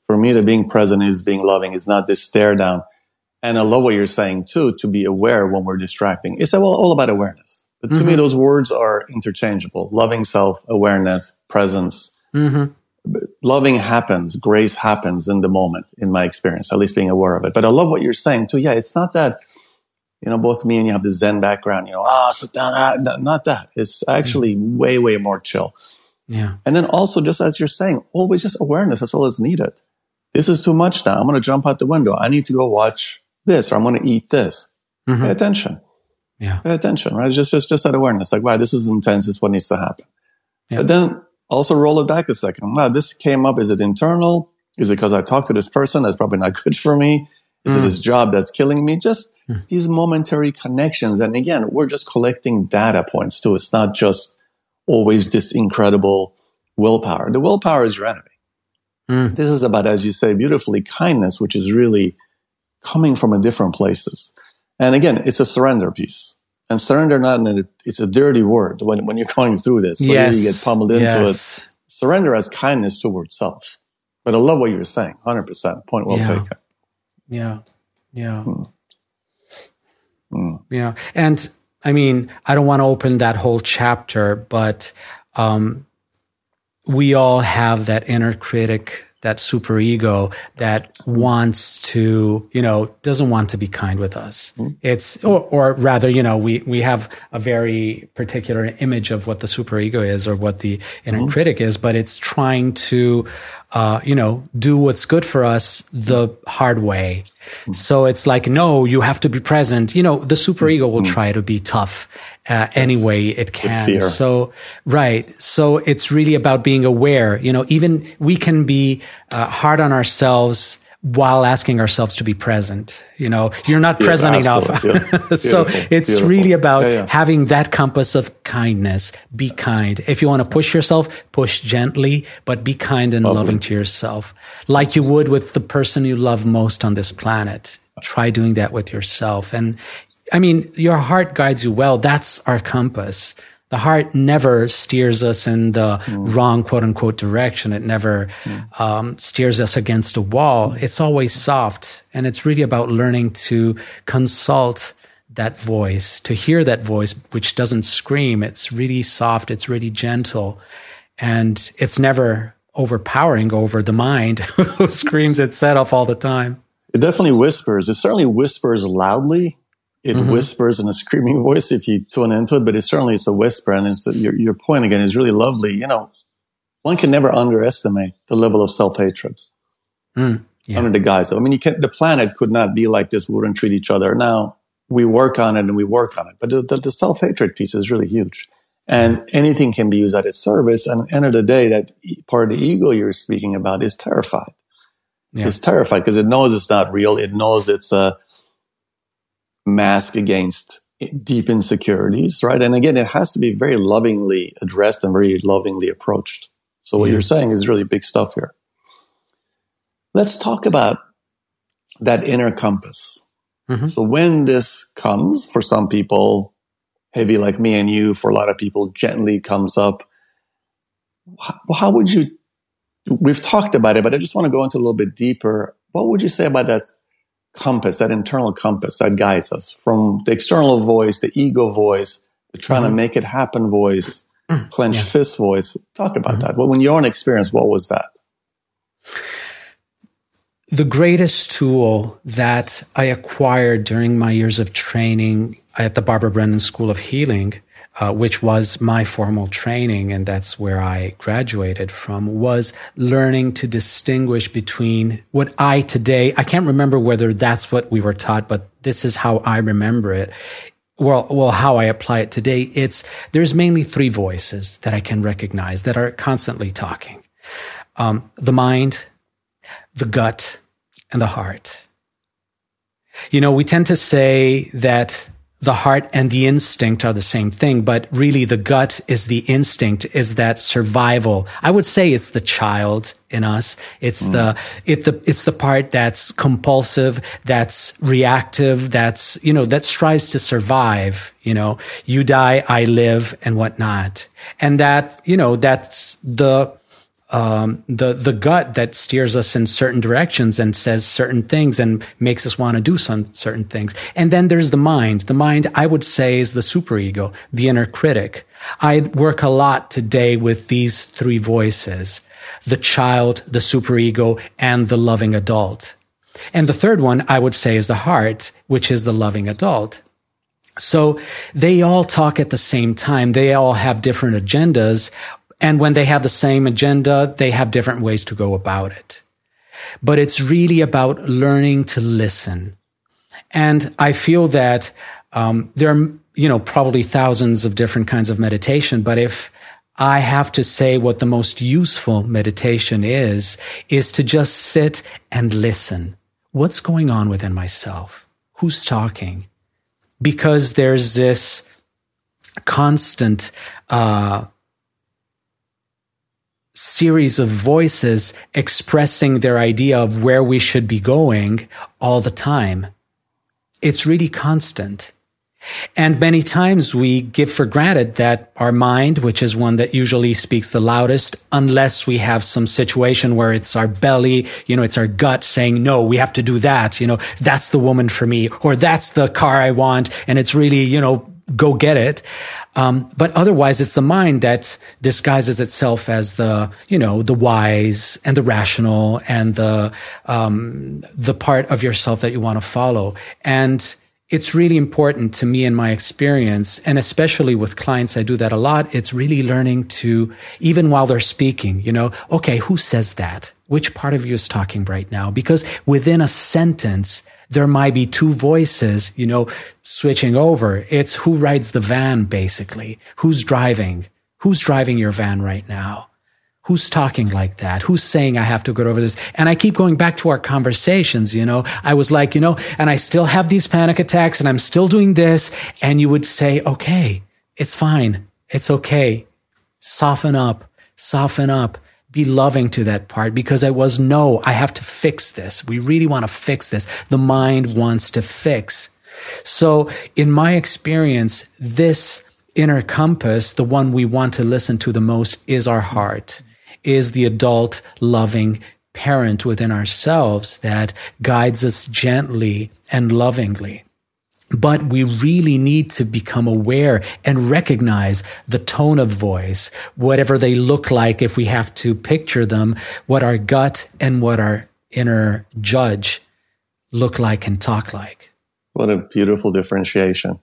For me, the being present is being loving. It's not this stare down. And I love what you're saying too, to be aware when we're distracting. It's all about awareness. But to me, those words are interchangeable. Loving self, awareness, presence. Loving happens, grace happens in the moment, in my experience, at least being aware of it. But I love what you're saying too. Yeah, it's not that, both me and you have the Zen background, sit down, not that. It's actually way, way more chill. Yeah. And then also, just as you're saying, always just awareness. That's all that's needed. This is too much now. I'm going to jump out the window. I need to go watch this, or I'm going to eat this. Pay attention. Yeah. Pay attention, right? Just that awareness. Like, wow, this is intense. This is what needs to happen. Yeah. But then also roll it back a second. Wow, this came up. Is it internal? Is it because I talked to this person that's probably not good for me? Is it this job that's killing me? Just these momentary connections. And again, we're just collecting data points too. It's not just always this incredible willpower. The willpower is your enemy. This is about, as you say beautifully, kindness, which is really coming from different places. And again, it's a surrender piece. And surrender, it's a dirty word when you're going through this. So you get pummeled into it. Surrender as kindness towards self. But I love what you're saying. 100%. Point well taken. Yeah. Yeah. Yeah. And I mean, I don't want to open that whole chapter, but we all have that inner critic, that superego that wants to, doesn't want to be kind with us. It's, or rather, we have a very particular image of what the superego is or what the inner critic is, but it's trying to, do what's good for us the hard way. So it's like, no, you have to be present. The superego will try to be tough any way it can. So, right. So it's really about being aware. Even we can be hard on ourselves while asking ourselves to be present. You're not present enough. So it's really about having that compass of kindness. Be kind. If you want to push yourself, push gently, but be kind and loving to yourself, like you would with the person you love most on this planet. Try doing that with yourself. And I mean, your heart guides you well. That's our compass. The heart never steers us in the wrong, quote unquote, direction. It never steers us against a wall. It's always soft. And it's really about learning to consult that voice, to hear that voice, which doesn't scream. It's really soft. It's really gentle. And it's never overpowering over the mind who screams its set off all the time. It definitely whispers. It certainly whispers loudly. It whispers in a screaming voice if you tune into it, but it's a whisper. And your point again is really lovely. One can never underestimate the level of self-hatred under the guise of, the planet could not be like this. We wouldn't treat each other. Now we work on it. But the self-hatred piece is really huge. And anything can be used at its service. And at the end of the day, that part of the ego you're speaking about is terrified. Yeah. It's terrified because it knows it's not real. It knows it's a mask against deep insecurities, right? And again, it has to be very lovingly addressed and very lovingly approached. So what you're saying is really big stuff here. Let's talk about that inner compass. So when this comes, for some people, heavy like me and you, for a lot of people, gently comes up, how would you, we've talked about it, but I just want to go into a little bit deeper. What would you say about that compass, that internal compass that guides us from the external voice, the ego voice, the trying to make it happen voice, clenched fist voice? Talk about that. Well, when your own experience, what was that? The greatest tool that I acquired during my years of training at the Barbara Brennan School of Healing, which was my formal training, and that's where I graduated from, was learning to distinguish between what I can't remember whether that's what we were taught, but this is how I remember it. Well, how I apply it today, there's mainly three voices that I can recognize that are constantly talking. The mind, the gut, and the heart. We tend to say that the heart and the instinct are the same thing, but really the gut is the instinct, is that survival. I would say it's the child in us. It's the part that's compulsive, that's reactive, that strives to survive. You die, I live, and whatnot. And that, that's the the gut that steers us in certain directions and says certain things and makes us want to do some certain things. And then there's the mind. The mind, I would say, is the superego, the inner critic. I work a lot today with these three voices: the child, the superego, and the loving adult. And the third one, I would say, is the heart, which is the loving adult. So they all talk at the same time. They all have different agendas. And when they have the same agenda, they have different ways to go about it. But it's really about learning to listen. And I feel that there are, probably thousands of different kinds of meditation. But if I have to say what the most useful meditation is to just sit and listen. What's going on within myself? Who's talking? Because there's this constant series of voices expressing their idea of where we should be going all the time. It's really constant. And many times we give for granted that our mind, which is one that usually speaks the loudest, unless we have some situation where it's our belly, it's our gut saying, no, we have to do that. That's the woman for me, or that's the car I want. And it's really, go get it. But otherwise, it's the mind that disguises itself as the wise and the rational and the part of yourself that you want to follow. And it's really important to me in my experience, and especially with clients, I do that a lot. It's really learning to, even while they're speaking, okay, who says that? Which part of you is talking right now? Because within a sentence, there might be two voices, switching over. It's who rides the van, basically. Who's driving? Who's driving your van right now? Who's talking like that? Who's saying I have to go over this? And I keep going back to our conversations, I was like, and I still have these panic attacks and I'm still doing this. And you would say, okay, it's fine. It's okay. Soften up, be loving to that part, because I have to fix this. We really want to fix this. The mind wants to fix. So in my experience, this inner compass, the one we want to listen to the most, is our heart. Is the adult, loving parent within ourselves that guides us gently and lovingly. But we really need to become aware and recognize the tone of voice, whatever they look like, if we have to picture them, what our gut and what our inner judge look like and talk like. What a beautiful differentiation.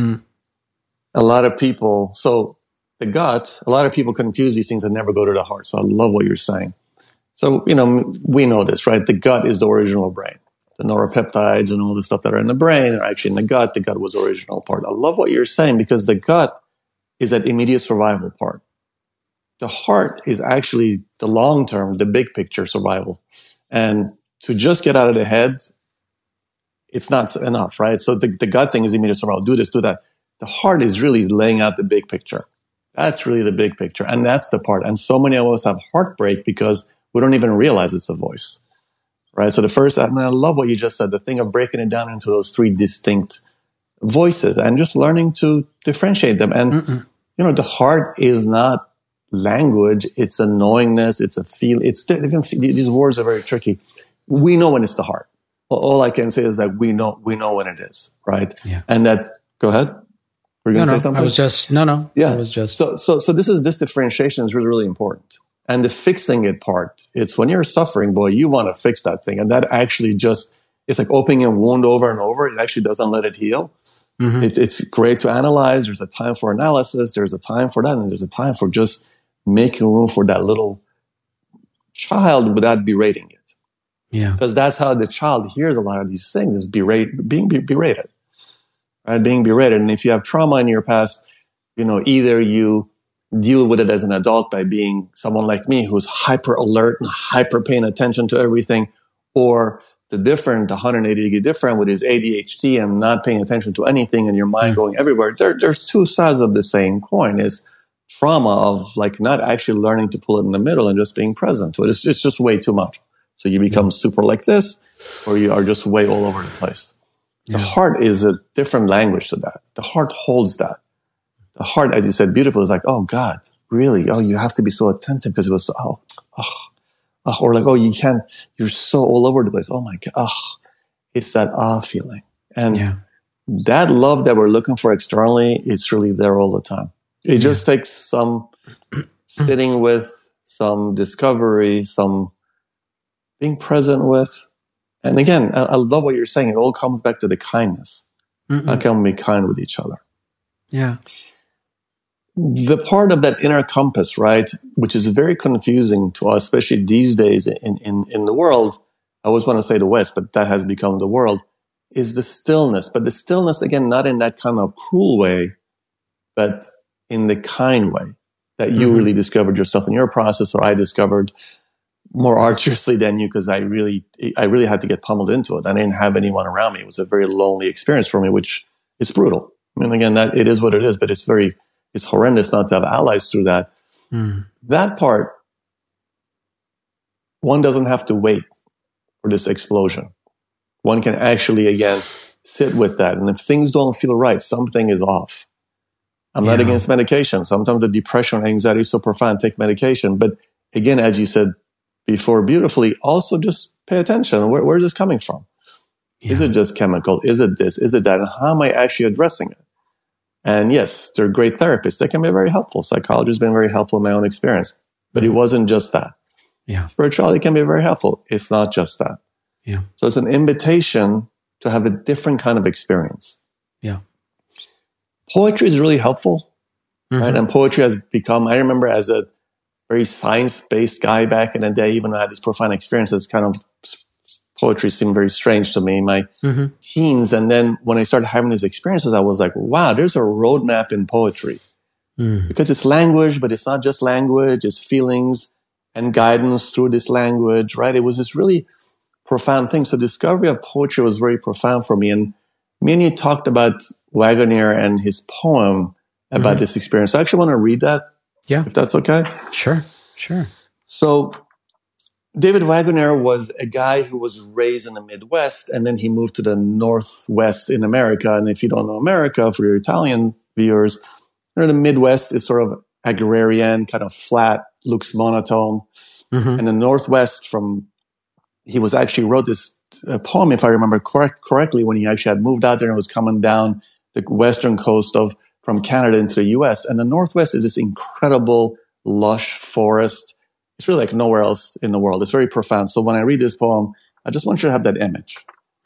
A lot of people, the gut, a lot of people confuse these things and never go to the heart. So I love what you're saying. So, we know this, right? The gut is the original brain. The neuropeptides and all the stuff that are in the brain are actually in the gut. The gut was the original part. I love what you're saying, because the gut is that immediate survival part. The heart is actually the long-term, the big picture survival. And to just get out of the head, it's not enough, right? So the gut thing is immediate survival. Do this, do that. The heart is really laying out the big picture. That's really the big picture. And that's the part. And so many of us have heartbreak because we don't even realize it's a voice, right? So I love what you just said, the thing of breaking it down into those three distinct voices and just learning to differentiate them. And, the heart is not language. It's a knowingness. It's a feel. These words are very tricky. We know when it's the heart. All I can say is that we know when it is, right? Yeah. And that, go ahead. Were you going to say something? I was just, no. Yeah. I was just. So this differentiation is really, really important. And the fixing it part, it's when you're suffering, boy, you want to fix that thing. And that actually it's like opening a wound over and over. It actually doesn't let it heal. Mm-hmm. It's great to analyze. There's a time for analysis. There's a time for that. And there's a time for just making room for that little child without berating it. Yeah. Because that's how the child hears a lot of these things, is being berated. Right? Being berated. And if you have trauma in your past, either you deal with it as an adult by being someone like me who's hyper alert and hyper paying attention to everything, or the 180-degree different with his ADHD and not paying attention to anything and your mind going everywhere. There's two sides of the same coin. Is trauma of like not actually learning to pull it in the middle and just being present to it. It's just way too much. So you become super like this, or you are just way all over the place. The heart is a different language to that. The heart holds that. The heart, as you said, beautiful, is like, oh God, really, oh, you have to be so attentive because it was, or like, oh, you can't, you're so all over the place. Oh my God, it's that feeling. And that love that we're looking for externally, it's really there all the time. It just takes some sitting with, some discovery, some being present with. And again, I love what you're saying. It all comes back to the kindness. How can we be kind with each other? Yeah. The part of that inner compass, right, which is very confusing to us, especially these days in the world. I always want to say the West, but that has become the world, is the stillness. But the stillness, again, not in that kind of cruel way, but in the kind way that you really discovered yourself in your process, or I discovered more arduously than you, because I really had to get pummeled into it. I didn't have anyone around me. It was a very lonely experience for me, which is brutal. I mean, again, that it is what it is, but it's horrendous not to have allies through that. That part, one doesn't have to wait for this explosion. One can actually, again, sit with that. And if things don't feel right, something is off. I'm not against medication. Sometimes the depression and anxiety is so profound, take medication. But again, as you said before beautifully, also just pay attention. Where is this coming from? Is it just chemical? Is it this? Is it that? And how am I actually addressing it? And yes, they're great therapists. They can be very helpful. Psychology has been very helpful in my own experience. But it wasn't just that. Spirituality can be very helpful. It's not just that. So it's an invitation to have a different kind of experience. Poetry is really helpful, right? And poetry has become, I remember as a very science-based guy back in the day, even though I had these profound experiences, kind of poetry seemed very strange to me in my teens. And then when I started having these experiences, I was like, wow, there's a roadmap in poetry. Because it's language, but it's not just language, it's feelings and guidance through this language, right? It was this really profound thing. So discovery of poetry was very profound for me. And me and you talked about Wagoner and his poem about this experience. I actually want to read that. If that's okay. Sure. So David Wagoner was a guy who was raised in the Midwest, and then he moved to the Northwest in America. And if you don't know America, for your Italian viewers, the Midwest is sort of agrarian, kind of flat, looks monotone. And the Northwest, he was actually wrote this poem, if I remember correctly, when he actually had moved out there and was coming down the western coast from Canada into the US. And the Northwest is this incredible, lush forest. It's really like nowhere else in the world. It's very profound. So when I read this poem, I just want you to have that image.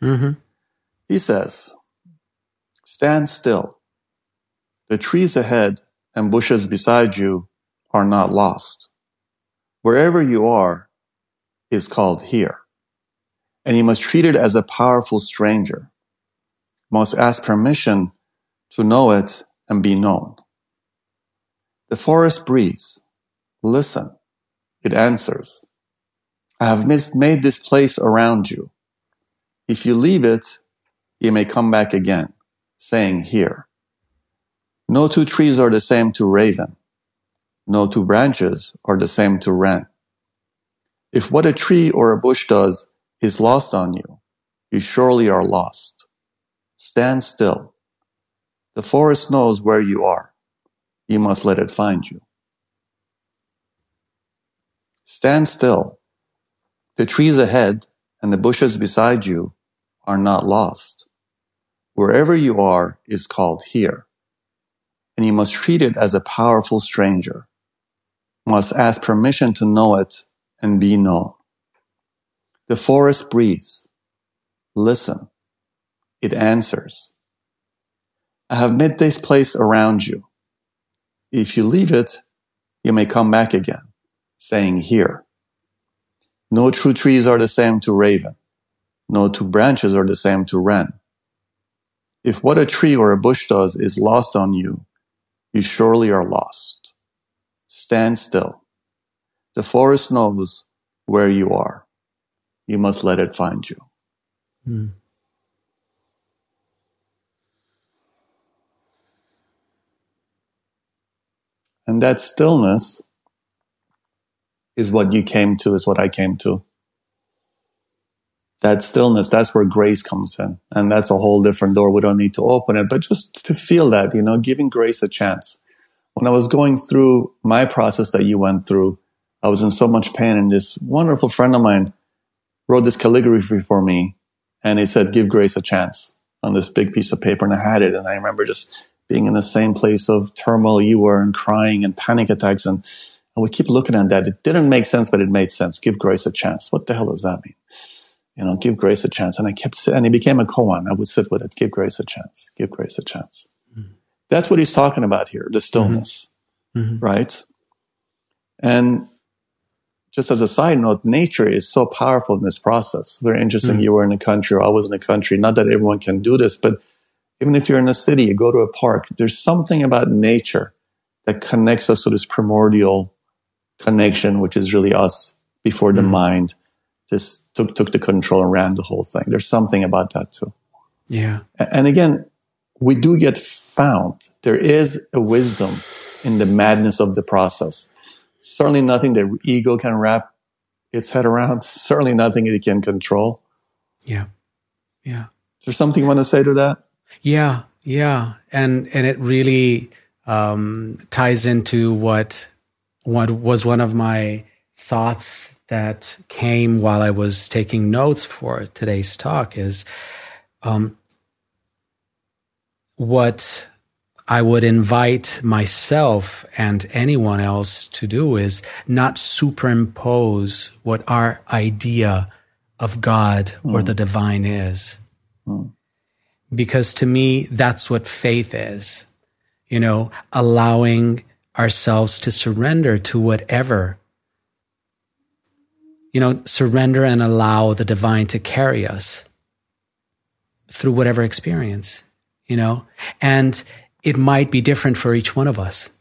He says, "Stand still. The trees ahead and bushes beside you are not lost. Wherever you are is called here. And you must treat it as a powerful stranger. Must ask permission to know it and be known. The forest breathes. Listen. It answers. I have made this place around you. If you leave it, you may come back again, saying here. No two trees are the same to raven. No two branches are the same to wren. If what a tree or a bush does is lost on you, you surely are lost. Stand still. The forest knows where you are. You must let it find you. Stand still. The trees ahead and the bushes beside you are not lost. Wherever you are is called here. And you must treat it as a powerful stranger. Must ask permission to know it and be known. The forest breathes. Listen. It answers. I have made this place around you. If you leave it, you may come back again, saying here. No two trees are the same to raven. No two branches are the same to wren. If what a tree or a bush does is lost on you, you surely are lost. Stand still. The forest knows where you are. You must let it find you. And that stillness is what you came to, is what I came to. That stillness, that's where grace comes in. And that's a whole different door. We don't need to open it, but just to feel that, giving grace a chance. when I was going through my process that you went through, I was in so much pain, and this wonderful friend of mine wrote this calligraphy for me, and he said, "Give grace a chance," on this big piece of paper, and I had it, and I remember just being in the same place of turmoil you were, and crying and panic attacks, and we keep looking at that. It didn't make sense, but it made sense. Give grace a chance. What the hell does that mean? Give grace a chance. And I kept sitting, and it became a koan. I would sit with it. Give grace a chance. Give grace a chance. Mm-hmm. That's what he's talking about here, the stillness, right? And just as a side note, nature is so powerful in this process. Very interesting. You were in a country, or I was in a country. Not that everyone can do this, but even if you're in a city, you go to a park, there's something about nature that connects us to this primordial connection, which is really us before the mind just took the control and ran the whole thing. There's something about that too. Yeah. And again, we do get found. There is a wisdom in the madness of the process. Certainly nothing the ego can wrap its head around. Certainly nothing it can control. Yeah. Yeah. Is there something you want to say to that? Yeah. Yeah. And it really ties into what was one of my thoughts that came while I was taking notes for today's talk is what I would invite myself and anyone else to do is not superimpose what our idea of God or the divine is. Because to me, that's what faith is. Allowing ourselves to surrender to whatever. Surrender and allow the divine to carry us through whatever experience, and it might be different for each one of us.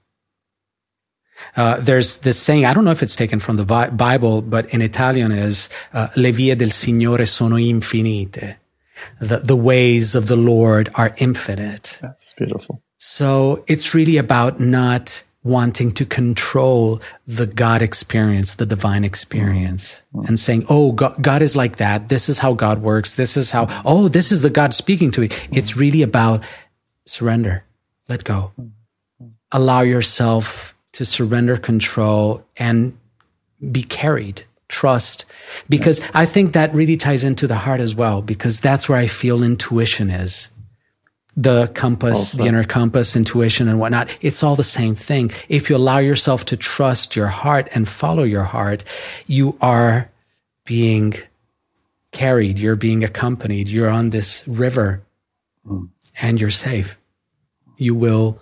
There's this saying, I don't know if it's taken from the Bible, but in Italian is, le vie del Signore sono infinite. The ways of the Lord are infinite. That's beautiful. So it's really about not wanting to control the God experience, the divine experience, and saying, oh, God is like that. This is how God works. This is how, this is the God speaking to me. It's really about surrender. Let go. Allow yourself to surrender control and be carried. Trust. Because I think that really ties into the heart as well, because that's where I feel intuition is. The compass, the inner compass, intuition and whatnot, it's all the same thing. If you allow yourself to trust your heart and follow your heart, you are being carried, you're being accompanied, you're on this river and you're safe. You will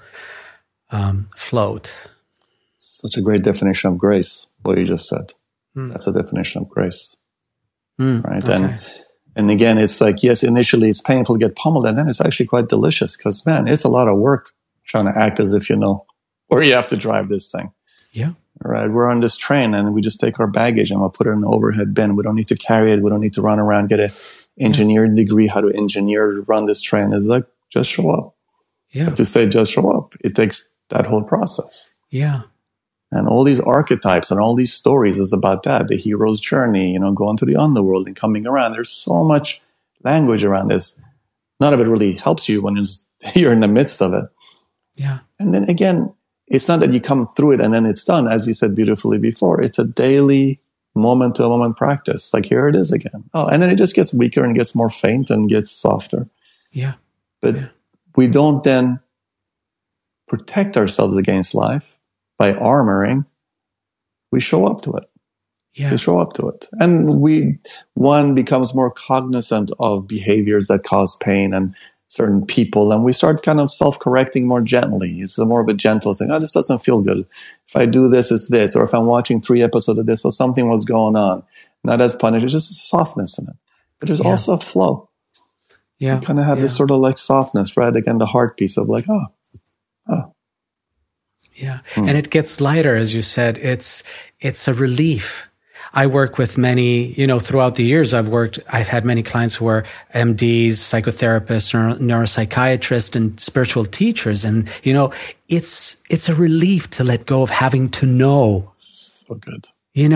float. Such a great definition of grace, what you just said. That's a definition of grace. Right? Okay. And again, it's like, yes, initially it's painful to get pummeled, and then it's actually quite delicious because, man, it's a lot of work trying to act as if you know where you have to drive this thing. Yeah. All right. We're on this train and we just take our baggage and we'll put it in an overhead bin. We don't need to carry it. We don't need to run around, get an engineering degree, how to engineer to run this train. It's like, just show up. Yeah. But to say just show up, it takes that whole process. Yeah. And all these archetypes and all these stories is about that, the hero's journey, going to the underworld and coming around. There's so much language around this. None of it really helps you when you're in the midst of it. Yeah. And then again, it's not that you come through it and then it's done. As you said beautifully before, it's a daily moment-to-moment practice. Like, here it is again. Oh, and then it just gets weaker and gets more faint and gets softer. Yeah. But we don't then protect ourselves against life. By armoring, we show up to it. Yeah. We show up to it. And one becomes more cognizant of behaviors that cause pain and certain people. And we start kind of self-correcting more gently. It's more of a gentle thing. Oh, this doesn't feel good. If I do this, it's this. Or if I'm watching 3 episodes of this, or something was going on. Not as punish. It's just a softness in it. But there's also a flow. Yeah. You kind of have this sort of like softness, right? Again, the heart piece of like, oh. Yeah. And it gets lighter, as you said. It's a relief. I work with many, throughout the years I've had many clients who are MDs, psychotherapists, neuropsychiatrists, and spiritual teachers. And, it's a relief to let go of having to know. So good.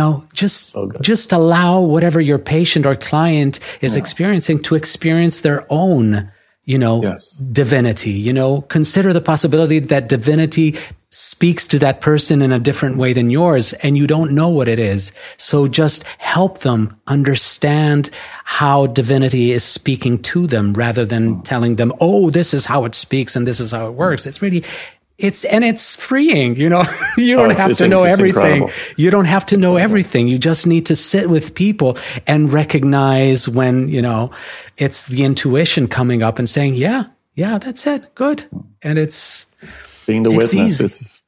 Just allow whatever your patient or client is experiencing to experience their own, divinity. Consider the possibility that divinity speaks to that person in a different way than yours, and you don't know what it is. So just help them understand how divinity is speaking to them rather than telling them, oh, this is how it speaks and this is how it works. It's really, it's freeing, you know. You don't have to know everything. Incredible. You don't have to know everything. You just need to sit with people and recognize when, you know, it's the intuition coming up and saying, yeah, that's it. Good. And it's being the witness.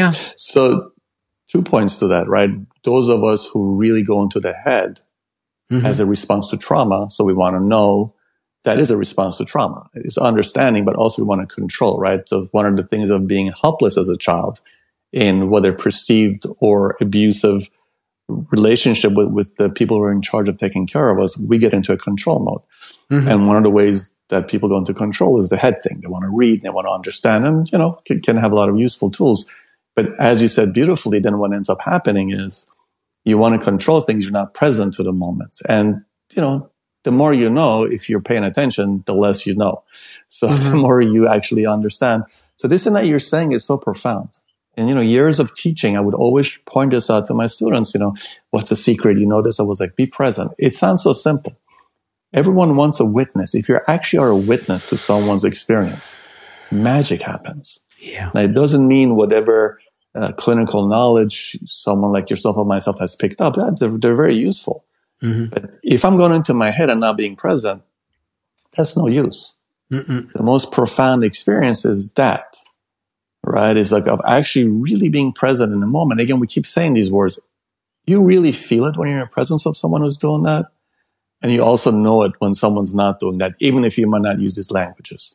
So 2 points to that, right? Those of us who really go into the head as a response to trauma. So we want to know that is a response to trauma. It's understanding, but also we want to control, right? So one of the things of being helpless as a child in whether perceived or abusive relationship with the people who are in charge of taking care of us, we get into a control mode. And one of the ways that people go into control is the head thing. They want to read, they want to understand, and, you know, can have a lot of useful tools. But as you said beautifully, then what ends up happening is you want to control things. You're not present to the moments. And, you know, the more you know, if you're paying attention, the less you know. So the more you actually understand. So this thing that you're saying is so profound. And, you know, years of teaching, I would always point this out to my students, you know, what's the secret? You know this? I was like, be present. It sounds so simple. Everyone wants a witness. If you actually are a witness to someone's experience, magic happens. Yeah. Now, it doesn't mean whatever clinical knowledge someone like yourself or myself has picked up. They're very useful. But if I'm going into my head and not being present, that's no use. The most profound experience is that, right? It's like of actually really being present in the moment. Again, we keep saying these words. You really feel it when you're in the presence of someone who's doing that. And you also know it when someone's not doing that, even if you might not use these languages.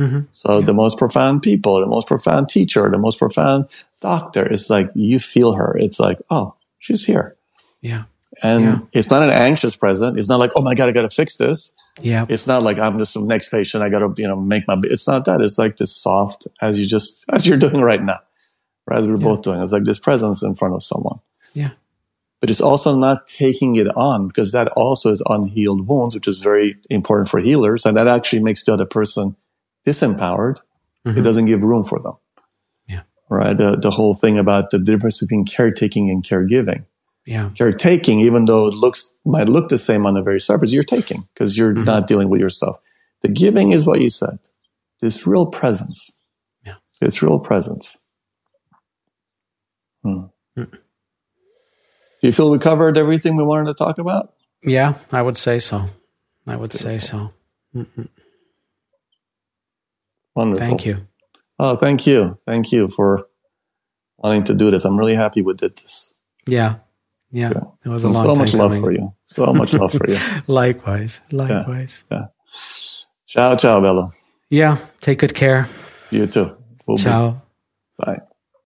So the most profound people, the most profound teacher, the most profound doctor, it's like you feel her. It's like, oh, she's here. Yeah. And it's not an anxious present. It's not like, oh my God, I got to fix this. Yeah. It's not like I'm just the next patient. I got to, you know, make my, it's not that. It's like this soft as you're doing right now, right? As we're both doing. It's like this presence in front of someone. Yeah. But it's also not taking it on, because that also is unhealed wounds, which is very important for healers. And that actually makes the other person disempowered. It doesn't give room for them. Yeah. Right. The whole thing about the difference between caretaking and caregiving. Yeah. Caretaking, even though it might look the same on the very surface, you're taking because you're not dealing with your stuff. The giving is what you said. This real presence. Yeah. It's real presence. Do you feel we covered everything we wanted to talk about? Yeah, I would say so. Wonderful. Thank you. Oh, thank you. Thank you for wanting to do this. I'm really happy we did this. Yeah. It was a long time. So much love for you. So much love for you. Likewise. Yeah. Ciao, Bello. Yeah. Take good care. You too. Ciao. Bye.